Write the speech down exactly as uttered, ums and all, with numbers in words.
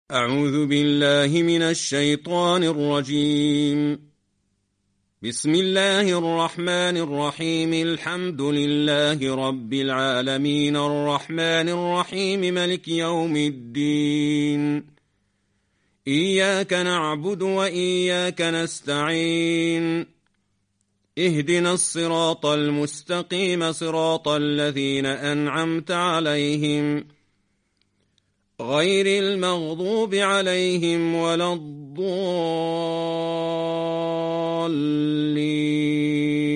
أعوذ بالله من الشيطان الرجيم. بسم الله الرحمن الرحيم. الحمد لله رب العالمين الرحمن الرحيم ملك يوم الدين. إياك نعبد وإياك نستعين. اهدنا الصراط المستقيم صراط الذين أنعمت عليهم غير المغضوب عليهم ولا الضالين.